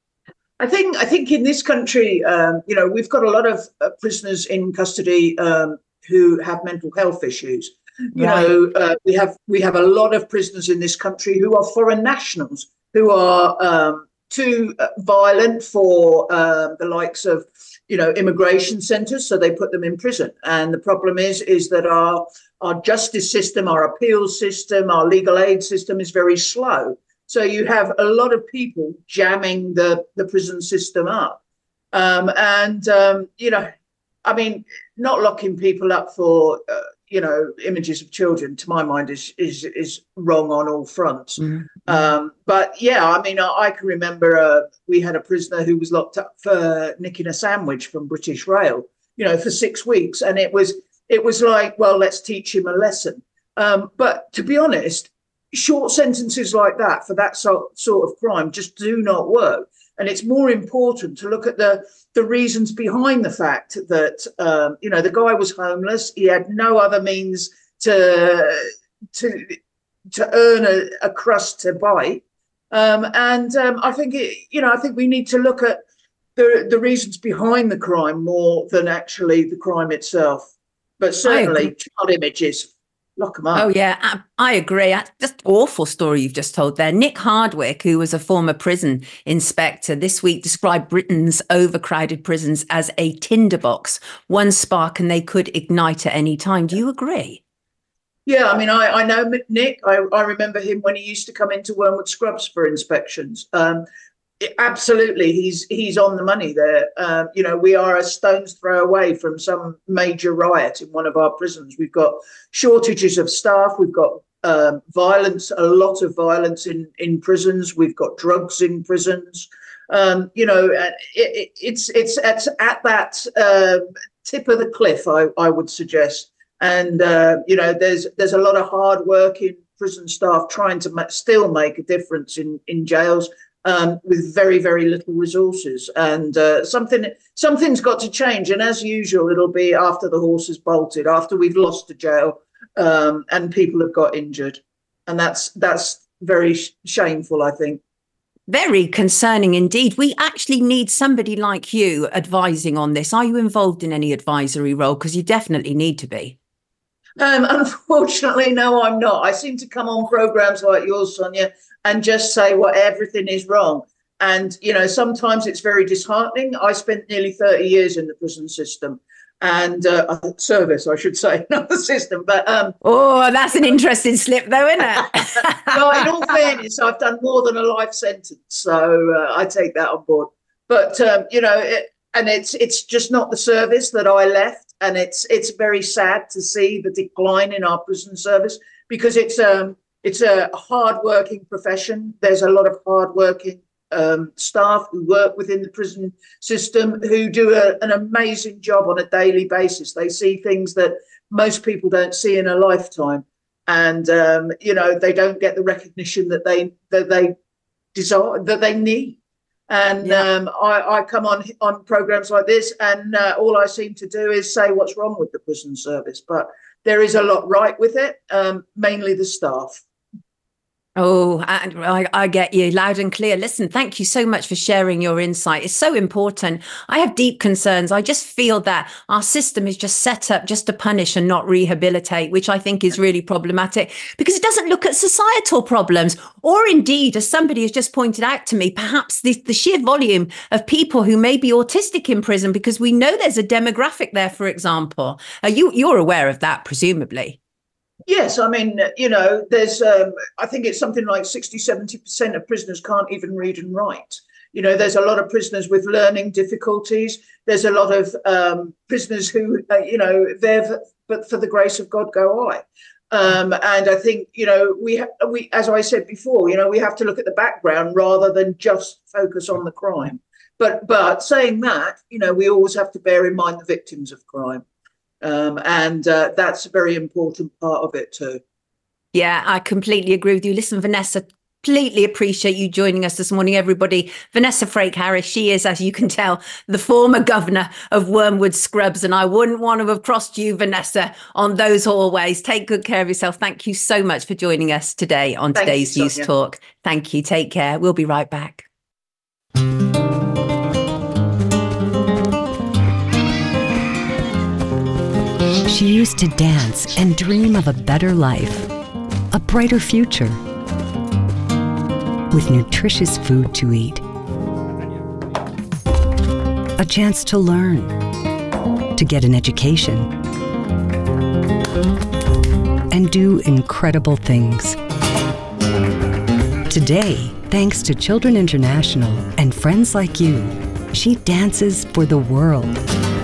I think I think in this country, um, you know, we've got a lot of uh, prisoners in custody um, who have mental health issues. You right. know, uh, we have we have a lot of prisoners in this country who are foreign nationals, who are um, too violent for uh, the likes of, you know, immigration centres, so they put them in prison. And the problem is, is that our our justice system, our appeals system, our legal aid system is very slow. So you have a lot of people jamming the, the prison system up. Um, and, um, you know, I mean, not locking people up for, uh, you know, images of children, to my mind, is is is wrong on all fronts. Mm-hmm. Um, but, yeah, I mean, I, I can remember uh, we had a prisoner who was locked up for nicking a sandwich from British Rail, you know, for six weeks. And it was it was like, well, let's teach him a lesson. Um, but to be honest, short sentences like that for that sort, sort of crime just do not work. And it's more important to look at the, the reasons behind the fact that, um, you know, the guy was homeless. He had no other means to to to earn a, a crust to bite. Um, and um, I think, it, you know, I think we need to look at the the reasons behind the crime more than actually the crime itself. But certainly child images, lock them up. Oh, yeah, I, I agree. Just awful story you've just told there. Nick Hardwick, who was a former prison inspector, this week described Britain's overcrowded prisons as a tinderbox, one spark and they could ignite at any time. Do you agree? Yeah, I mean, I, I know Nick. I, I remember him when he used to come into Wormwood Scrubs for inspections. Um, it, absolutely, he's he's on the money there. Uh, you know, we are a stone's throw away from some major riot in one of our prisons. We've got shortages of staff. We've got um, violence, a lot of violence in, in prisons. We've got drugs in prisons. Um, you know, it, it, it's it's at, at that uh, tip of the cliff, I, I would suggest. And, uh, you know, there's there's a lot of hard working prison staff trying to ma- still make a difference in, in jails um, with very, very little resources. And uh, something something's got to change. And as usual, it'll be after the horse has bolted, after we've lost a jail um, and people have got injured. And that's that's very sh- shameful, I think. Very concerning indeed. We actually need somebody like you advising on this. Are you involved in any advisory role? Because you definitely need to be. Um, unfortunately, no, I'm not. I seem to come on programs like yours, Sonia, and just say what everything is wrong. And, you know, sometimes it's very disheartening. I spent nearly thirty years in the prison system and uh, service, I should say, not the system. But um, oh, that's an interesting slip, though, isn't it? Well, in all fairness, I've done more than a life sentence. So uh, I take that on board. But, um, you know, it, and it's it's just not the service that I left. And it's it's very sad to see the decline in our prison service because it's um it's a hard-working profession. There's a lot of hard-working um, staff who work within the prison system who do a, an amazing job on a daily basis. They see things that most people don't see in a lifetime, and um, you know they don't get the recognition that they that they desire that they need. And yeah. um, I, I come on on programs like this, and uh, all I seem to do is say what's wrong with the prison service. But there is a lot right with it, um, mainly the staff. Oh, and I, I get you loud and clear. Listen, thank you so much for sharing your insight. It's so important. I have deep concerns. I just feel that our system is just set up just to punish and not rehabilitate, which I think is really problematic because it doesn't look at societal problems or indeed, as somebody has just pointed out to me, perhaps the, the sheer volume of people who may be autistic in prison because we know there's a demographic there, for example. Uh, you, you're aware of that, presumably. Yes, I mean, you know, there's, um, I think it's something like sixty, seventy percent of prisoners can't even read and write. You know, there's a lot of prisoners with learning difficulties. There's a lot of um, prisoners who, uh, you know, they're, but for the grace of God go I. Um, and I think, you know, we, ha- we, as I said before, you know, we have to look at the background rather than just focus on the crime. But, but saying that, you know, we always have to bear in mind the victims of crime. Um, and uh, that's a very important part of it too. Yeah, I completely agree with you. Listen, Vanessa, completely appreciate you joining us this morning, everybody. Vanessa Frake-Harris, she is, as you can tell, the former governor of Wormwood Scrubs. And I wouldn't want to have crossed you, Vanessa, on those hallways. Take good care of yourself. Thank you so much for joining us today on Thank today's you, News Sonia. Talk. Thank you. Take care. We'll be right back. She used to dance and dream of a better life, a brighter future, with nutritious food to eat, a chance to learn, to get an education, and do incredible things. Today, thanks to Children International and friends like you, she dances for the world.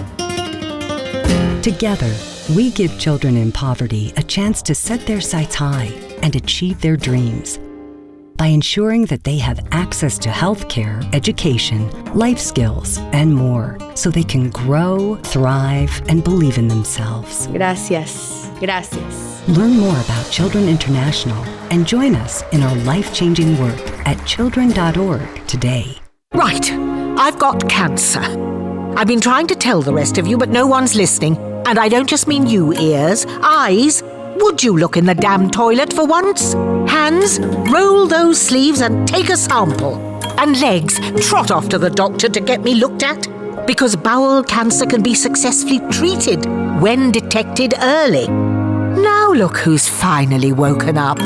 Together, we give children in poverty a chance to set their sights high and achieve their dreams by ensuring that they have access to health care, education, life skills, and more, so they can grow, thrive, and believe in themselves. Gracias. Gracias. Learn more about Children International and join us in our life-changing work at children dot org today. Right. I've got cancer. I've been trying to tell the rest of you, but no one's listening. And I don't just mean you, ears, eyes. Would you look in the damn toilet for once? Hands, roll those sleeves and take a sample. And legs, trot off to the doctor to get me looked at. Because bowel cancer can be successfully treated when detected early. Now look who's finally woken up.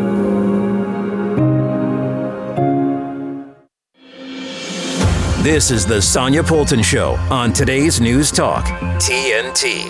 This is the Sonia Poulton Show on today's News Talk, T N T.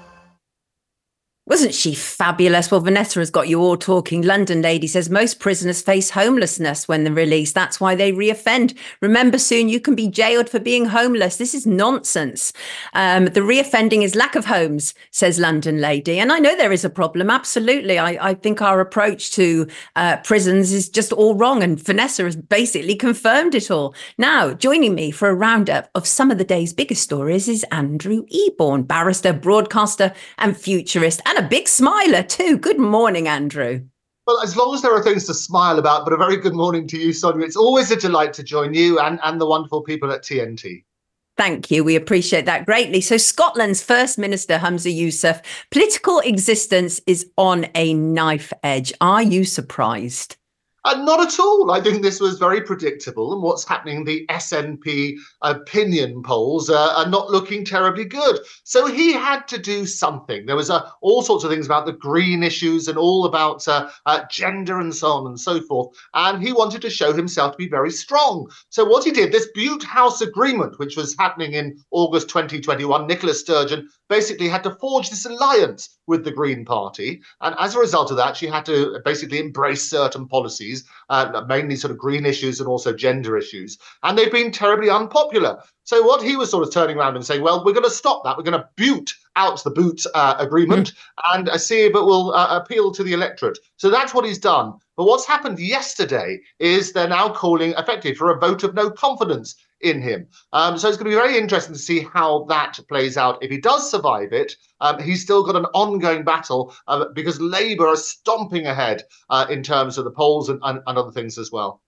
Wasn't she fabulous? Well, Vanessa has got you all talking. London lady says most prisoners face homelessness when they're released. That's why they reoffend. Remember, soon you can be jailed for being homeless. This is nonsense. Um, the reoffending is lack of homes, says London lady. And I know there is a problem. Absolutely. I, I think our approach to uh, prisons is just all wrong. And Vanessa has basically confirmed it all. Now, joining me for a roundup of some of the day's biggest stories is Andrew Eborn, barrister, broadcaster and futurist, and a big smiler too. Good morning, Andrew. Well, as long as there are things to smile about, but a very good morning to you, Sonia. It's always a delight to join you and, and the wonderful people at T N T. Thank you. We appreciate that greatly. So Scotland's First Minister, Humza Yousaf, political existence is on a knife edge. Are you surprised? Uh, not at all. I think this was very predictable, and what's happening, the S N P opinion polls uh, are not looking terribly good. So he had to do something. There was uh, all sorts of things about the green issues and all about uh, uh, gender and so on and so forth. And he wanted to show himself to be very strong. So what he did, this Butte House Agreement, which was happening in August twenty twenty-one, Nicola Sturgeon basically had to forge this alliance with the Green Party. And as a result of that, she had to basically embrace certain policies, uh, mainly sort of green issues and also gender issues. And they've been terribly unpopular. So what he was sort of turning around and saying, well, we're going to stop that. We're going to butte out the Butte uh, Agreement mm. and uh, see if it will uh, appeal to the electorate. So that's what he's done. But what's happened yesterday is they're now calling effectively for a vote of no confidence in him. Um, so it's going to be very interesting to see how that plays out. If he does survive it, um, he's still got an ongoing battle uh, because Labour are stomping ahead uh, in terms of the polls and, and, and other things as well.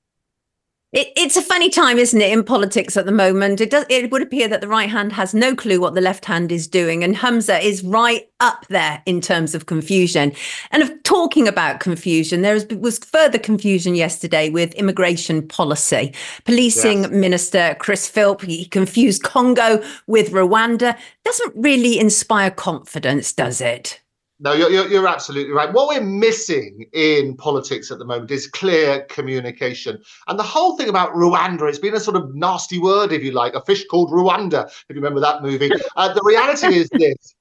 It, it's a funny time, isn't it, in politics at the moment? It does. It would appear that the right hand has no clue what the left hand is doing, and Humza is right up there in terms of confusion. And of talking about confusion, there was, was further confusion yesterday with immigration policy. Policing yes. Minister Chris Philp, he confused Congo with Rwanda. Doesn't really inspire confidence, does it? No, you're, you're, you're absolutely right. What we're missing in politics at the moment is clear communication. And the whole thing about Rwanda, it's been a sort of nasty word, if you like, a fish called Rwanda, if you remember that movie. Uh, the reality is this.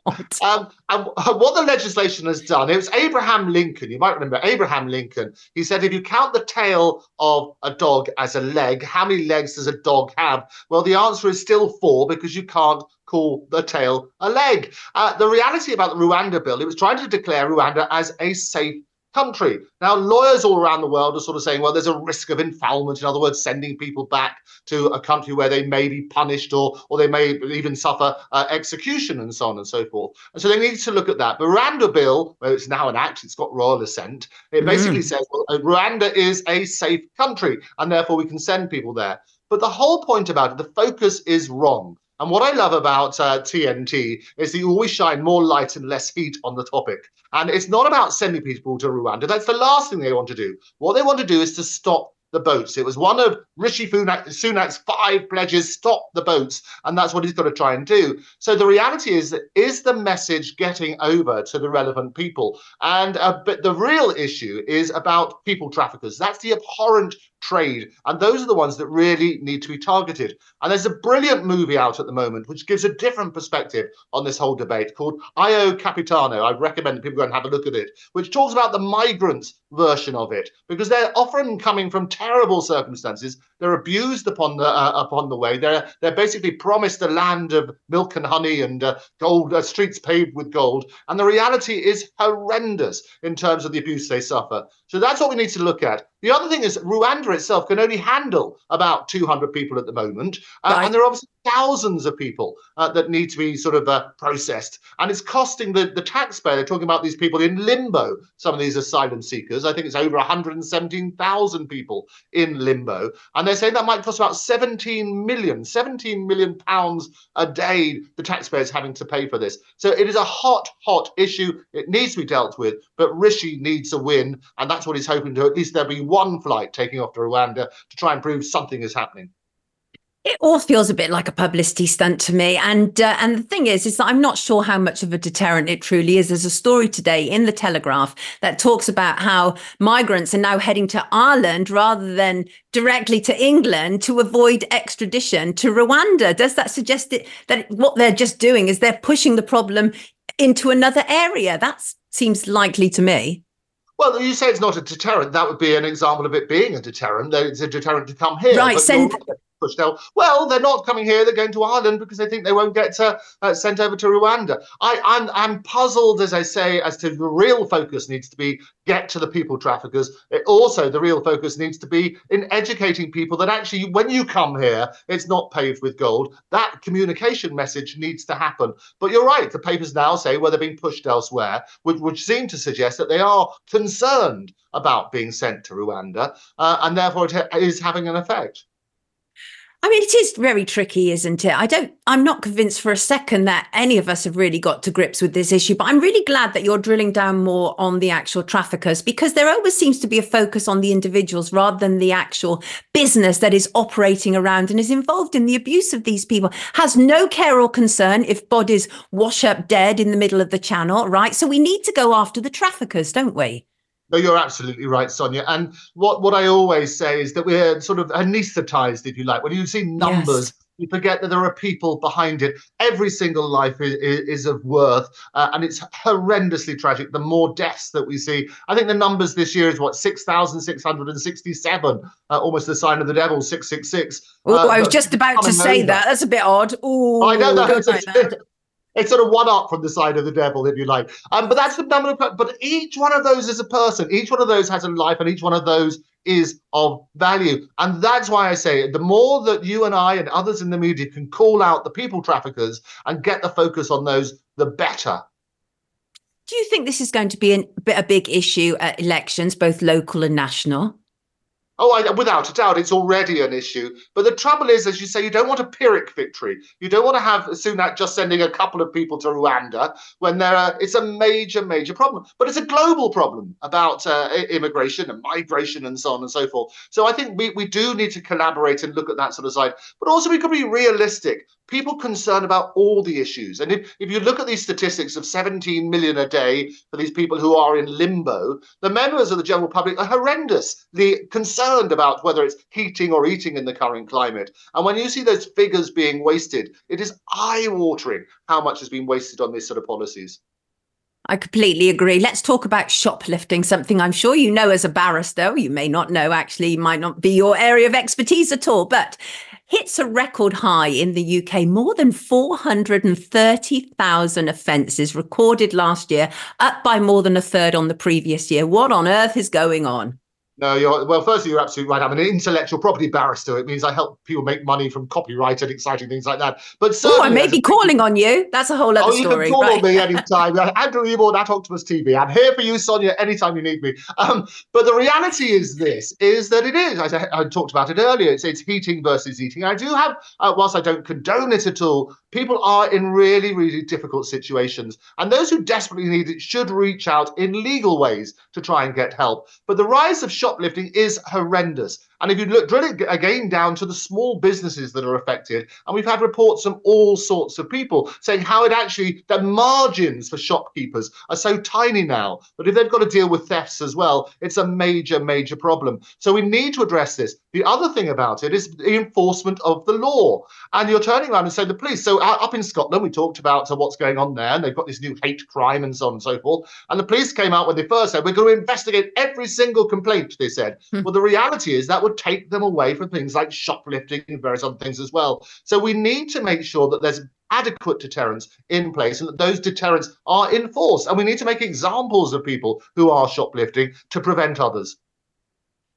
Um, and what the legislation has done, it was Abraham Lincoln, you might remember Abraham Lincoln, he said, if you count the tail of a dog as a leg, how many legs does a dog have? Well, the answer is still four, because you can't call the tail a leg. Uh, the reality about the Rwanda bill, it was trying to declare Rwanda as a safe country. Now, lawyers all around the world are sort of saying, well, there's a risk of enfoulement, in other words, sending people back to a country where they may be punished or or they may even suffer uh, execution and so on and so forth. And so they need to look at that. The Rwanda bill, well, it's now an act, it's got royal assent. It basically mm. says, well, Rwanda is a safe country and therefore we can send people there. But the whole point about it, the focus is wrong. And what I love about uh, T N T is that you always shine more light and less heat on the topic. And it's not about sending people to Rwanda. That's the last thing they want to do. What they want to do is to stop the boats. It was one of Rishi Sunak's five pledges, stop the boats. And that's what he's got to try and do. So the reality is, that is the message getting over to the relevant people? And uh, but the real issue is about people traffickers. That's the abhorrent trade. And those are the ones that really need to be targeted. And there's a brilliant movie out at the moment which gives a different perspective on this whole debate called Io Capitano. I recommend that people go and have a look at it, which talks about the migrants version of it, because they're often coming from terrible circumstances. They're abused upon the uh, upon the way. They're they're basically promised a land of milk and honey and uh, gold, uh, streets paved with gold. And the reality is horrendous in terms of the abuse they suffer. So that's what we need to look at. The other thing is Rwanda itself can only handle about two hundred people at the moment. Uh, Right. And there are obviously thousands of people uh, that need to be sort of uh, processed. And it's costing the, the taxpayer. They're talking about these people in limbo, some of these asylum seekers. I think it's over one hundred seventeen thousand people in limbo. And they're saying that might cost about seventeen million, seventeen million pounds a day the taxpayers having to pay for this. So it is a hot, hot issue. It needs to be dealt with. But Rishi needs a win. And that's what he's hoping to. At least there'll be one flight taking off to Rwanda to try and prove something is happening. It all feels a bit like a publicity stunt to me. And uh, and the thing is, is that I'm not sure how much of a deterrent it truly is. There's a story today in the Telegraph that talks about how migrants are now heading to Ireland rather than directly to England to avoid extradition to Rwanda. Does that suggest it, that what they're just doing is they're pushing the problem into another area? That seems likely to me. Well, you say it's not a deterrent. That would be an example of it being a deterrent. That it's a deterrent to come here. Right, but send- you're right. Pushed out. Well, they're not coming here. They're going to Ireland because they think they won't get uh, uh, sent over to Rwanda. I, I'm, I'm puzzled, as I say, as to the real focus needs to be get to the people traffickers. It also, the real focus needs to be in educating people that actually, when you come here, it's not paved with gold. That communication message needs to happen. But you're right. The papers now say, well, they're being pushed elsewhere, which, which seem to suggest that they are concerned about being sent to Rwanda, uh, and therefore it is having an effect. I mean, it is very tricky, isn't it? I don't, I'm not convinced for a second that any of us have really got to grips with this issue, but I'm really glad that you're drilling down more on the actual traffickers, because there always seems to be a focus on the individuals rather than the actual business that is operating around and is involved in the abuse of these people, has no care or concern if bodies wash up dead in the middle of the channel, right? So we need to go after the traffickers, don't we? No, you're absolutely right, Sonia. And what, what I always say is that we're sort of anesthetized, if you like. When you see numbers, yes, you forget that there are people behind it. Every single life is, is, is of worth, uh, and it's horrendously tragic. The more deaths that we see, I think the numbers this year is what, six thousand six hundred sixty-seven, uh, almost the sign of the devil, six six six. Oh, uh, I was just about to say over. that. That's a bit odd. Oh, I know that. It's sort of one up from the side of the devil, if you like. Um, but that's the number of, but each one of those is a person. Each one of those has a life, and each one of those is of value. And that's why I say the more that you and I and others in the media can call out the people traffickers and get the focus on those, the better. Do you think this is going to be an, a big issue at elections, both local and national? Oh, I, without a doubt, it's already an issue. But the trouble is, as you say, you don't want a Pyrrhic victory. You don't want to have Sunak just sending a couple of people to Rwanda when there are, it's a major, major problem. But it's a global problem about uh, immigration and migration and so on and so forth. So I think we, we do need to collaborate and look at that sort of side. But also we could be realistic. People concerned about all the issues. And if, if you look at these statistics of seventeen million a day for these people who are in limbo, the members of the general public are horrendously concerned about whether it's heating or eating in the current climate. And when you see those figures being wasted, it is eye-watering how much has been wasted on these sort of policies. I completely agree. Let's talk about shoplifting, something I'm sure you know as a barrister. You may not know, actually, might not be your area of expertise at all, but hits a record high in the U K. More than four hundred thirty thousand offences recorded last year, up by more than a third on the previous year. What on earth is going on? No, you're well. Firstly, you're absolutely right. I'm an intellectual property barrister. It means I help people make money from copyright and exciting things like that. But oh, I may be calling on you. That's a whole other oh, story. You can call right? on me anytime. Andrew Ebourne at Octopus T V. I'm here for you, Sonia, anytime you need me. Um, but the reality is this: is that it is. I, I talked about it earlier. It's it's heating versus eating. I do have, uh, whilst I don't condone it at all, people are in really, really difficult situations, and those who desperately need it should reach out in legal ways to try and get help. But the rise of shoplifting is horrendous. And if you look, drill it again down to the small businesses that are affected, and we've had reports from all sorts of people saying how it actually, the margins for shopkeepers are so tiny now, but if they've got to deal with thefts as well, it's a major, major problem. So we need to address this. The other thing about it is the enforcement of the law. And you're turning around and saying the police. So uh, up in Scotland, we talked about uh, what's going on there, and they've got this new hate crime and so on and so forth. And the police came out when they first said, we're going to investigate every single complaint, they said. Hmm. Well, the reality is that would take them away from things like shoplifting and various other things as well. So we need to make sure that there's adequate deterrence in place and that those deterrents are enforced. And we need to make examples of people who are shoplifting to prevent others.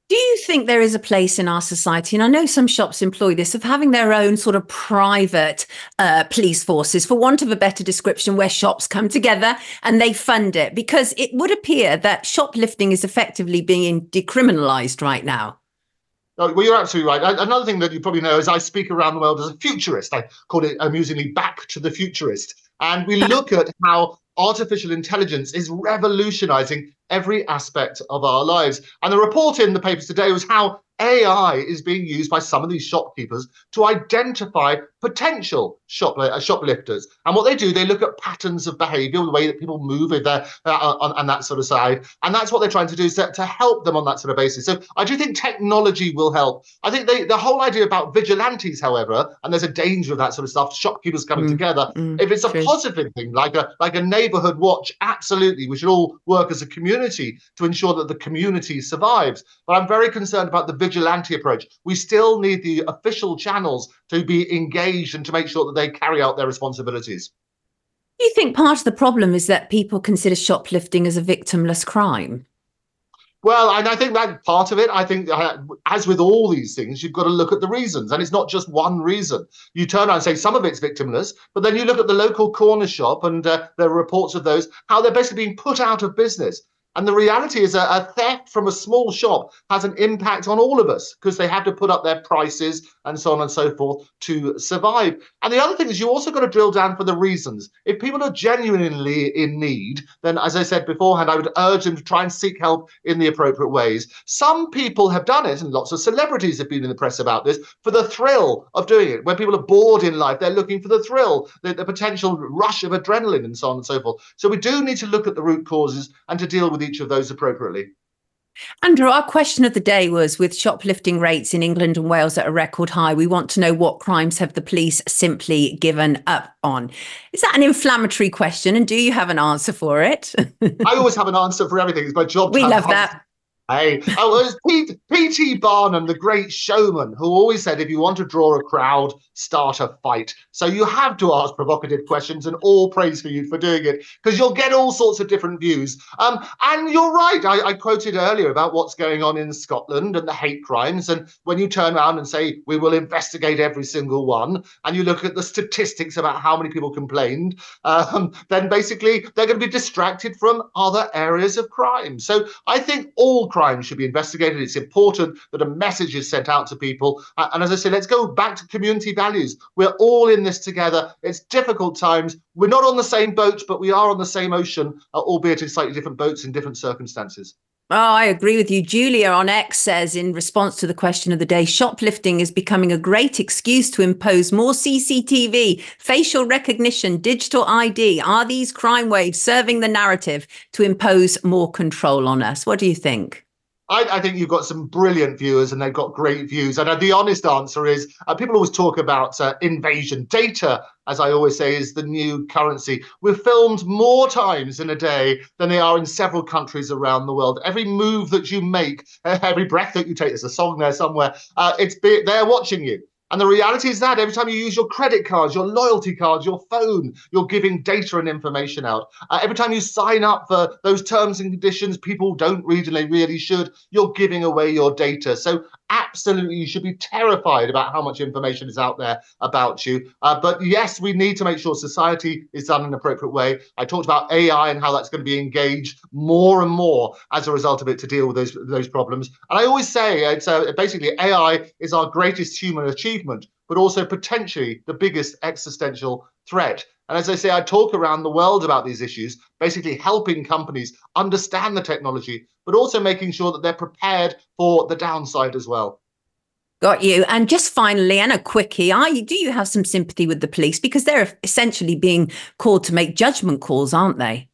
Do you think there is a place in our society, and I know some shops employ this, of having their own sort of private uh, police forces, for want of a better description, where shops come together and they fund it? Because it would appear that shoplifting is effectively being decriminalised right now. Oh, well, you're absolutely right. Another thing that you probably know is I speak around the world as a futurist. I call it amusingly Back to the Futurist. And we look at how artificial intelligence is revolutionizing every aspect of our lives. And the report in the papers today was how A I is being used by some of these shopkeepers to identify potential shop, uh, shoplifters. And what they do, they look at patterns of behavior, the way that people move if they're, uh, on, on that sort of side. And that's what they're trying to do, is to, to help them on that sort of basis. So I do think technology will help. I think they, the whole idea about vigilantes, however, and there's a danger of that sort of stuff, shopkeepers coming mm, together. Mm, if it's a true. positive thing, like a, like a neighborhood watch, absolutely, we should all work as a community to ensure that the community survives. But I'm very concerned about the vigilante approach. We still need the official channels to be engaged and to make sure that they carry out their responsibilities. Do you think part of the problem is that people consider shoplifting as a victimless crime? Well, and I think that part of it, I think, uh, as with all these things, you've got to look at the reasons. And it's not just one reason. You turn around and say some of it's victimless, but then you look at the local corner shop, and uh, there are reports of those, how they're basically being put out of business. And the reality is that a theft from a small shop has an impact on all of us, because they have to put up their prices and so on and so forth to survive. And the other thing is, you also got to drill down for the reasons. If people are genuinely in need, then, as I said beforehand, I would urge them to try and seek help in the appropriate ways. Some people have done it, and lots of celebrities have been in the press about this, for the thrill of doing it. When people are bored in life, they're looking for the thrill, the, the potential rush of adrenaline and so on and so forth. So we do need to look at the root causes and to deal with each of those appropriately. Andrew, our question of the day was, with shoplifting rates in England and Wales at a record high, we want to know what crimes have the police simply given up on. Is that an inflammatory question, and do you have an answer for it? I always have an answer for everything. It's my job. We love that. Hey, oh, it was P T Barnum, the great showman, who always said, if you want to draw a crowd, start a fight. So you have to ask provocative questions, and all praise for you for doing it, because you'll get all sorts of different views. Um, and you're right. I, I quoted earlier about what's going on in Scotland and the hate crimes. And when you turn around and say, we will investigate every single one, and you look at the statistics about how many people complained, um, then basically they're going to be distracted from other areas of crime. So I think all crime should be investigated. It's important that a message is sent out to people. Uh, and as I say, let's go back to community values. We're all in this together. It's difficult times. We're not on the same boat, but we are on the same ocean, uh, albeit in slightly different boats in different circumstances. Oh, I agree with you. Julia on X says, in response to the question of the day, shoplifting is becoming a great excuse to impose more C C T V, facial recognition, digital I D. Are these crime waves serving the narrative to impose more control on us? What do you think? I, I think you've got some brilliant viewers, and they've got great views. And uh, the honest answer is, uh, people always talk about uh, invasion. Data, as I always say, is the new currency. We're filmed more times in a day than they are in several countries around the world. Every move that you make, every breath that you take, there's a song there somewhere, uh, it's they're watching you. And the reality is that every time you use your credit cards, your loyalty cards, your phone, you're giving data and information out. Uh, every time you sign up for those terms and conditions people don't read and they really should, you're giving away your data. So absolutely, you should be terrified about how much information is out there about you. Uh, but yes, we need to make sure society is done in an appropriate way. I talked about A I and how that's going to be engaged more and more as a result of it to deal with those, those problems. And I always say, it's uh, basically A I is our greatest human achievement, but also potentially the biggest existential threat. And as I say, I talk around the world about these issues, basically helping companies understand the technology, but also making sure that they're prepared for the downside as well. Got you. And just finally, and a quickie, are you, do you have some sympathy with the police? Because they're essentially being called to make judgment calls, aren't they?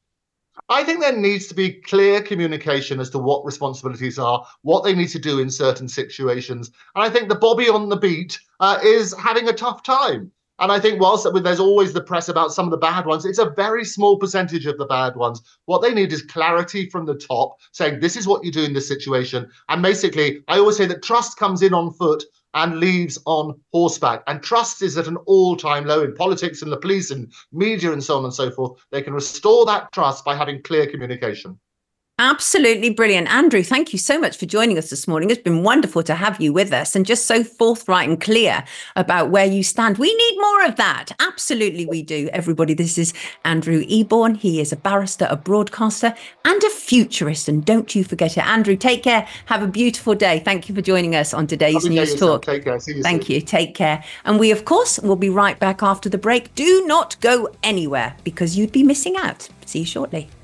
I think there needs to be clear communication as to what responsibilities are, what they need to do in certain situations. And I think the Bobby on the beat uh, is having a tough time. And I think whilst there's always the press about some of the bad ones, it's a very small percentage of the bad ones. What they need is clarity from the top, saying this is what you do in this situation. And basically, I always say that trust comes in on foot and leaves on horseback. And trust is at an all-time low in politics and the police and media and so on and so forth. They can restore that trust by having clear communication. Absolutely brilliant. Andrew, thank you so much for joining us this morning. It's been wonderful to have you with us and just so forthright and clear about where you stand. We need more of that. Absolutely, we do. Everybody, this is Andrew Eborn. He is a barrister, a broadcaster, and a futurist. And don't you forget it. Andrew, take care. Have a beautiful day. Thank you for joining us on today's Happy News day, Talk. Take care. See you Thank soon. you. Take care. And we, of course, will be right back after the break. Do not go anywhere because you'd be missing out. See you shortly.